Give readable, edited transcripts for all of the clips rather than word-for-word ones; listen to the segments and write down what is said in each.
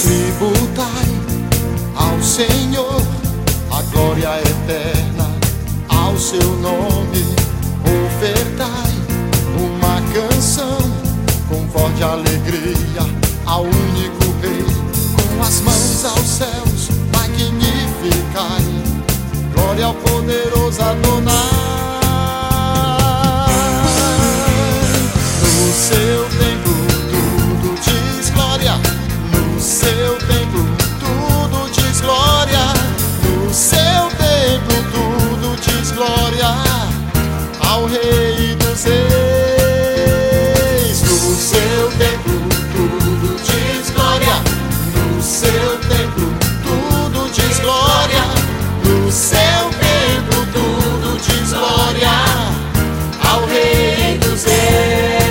Tributai ao Senhor a glória eterna, ao seu nome ofertai uma canção com forte alegria ao único Rei. Com as mãos aos céus magnificai, glória ao poderoso Adonai. No seu templo tudo diz glória, no seu templo tudo diz glória, no seu templo tudo diz glória ao Rei dos Reis. No seu templo tudo diz glória, no seu templo tudo diz glória, no seu templo tudo diz glória ao Rei dos Reis.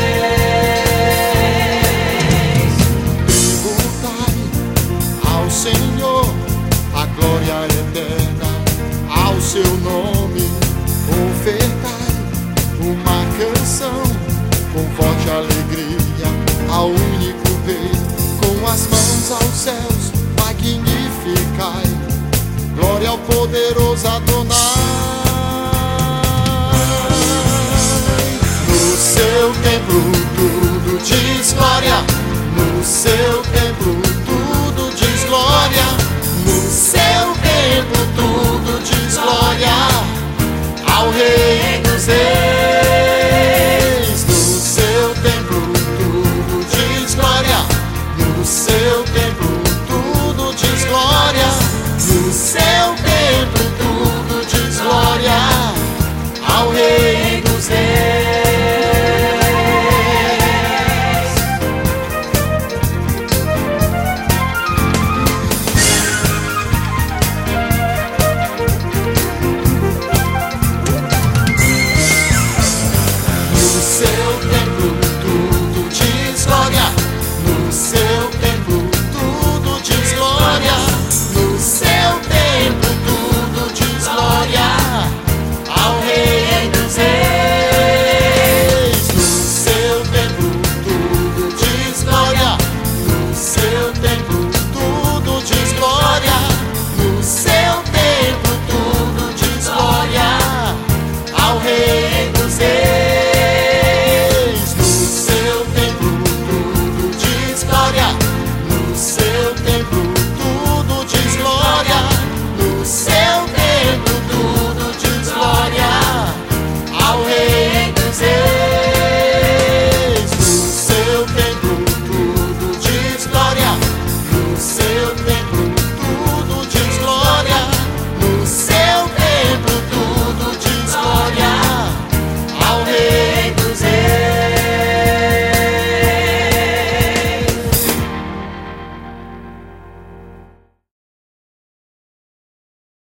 Senhor, a glória eterna, ao seu nome ofertai uma canção com forte alegria ao único Rei. Com as mãos aos céus magnificai, glória ao poderoso Adonai. No seu templo tudo diz glória, no seu templo tudo diz glória, no seu templo tudo diz glória ao Rei dos Reis.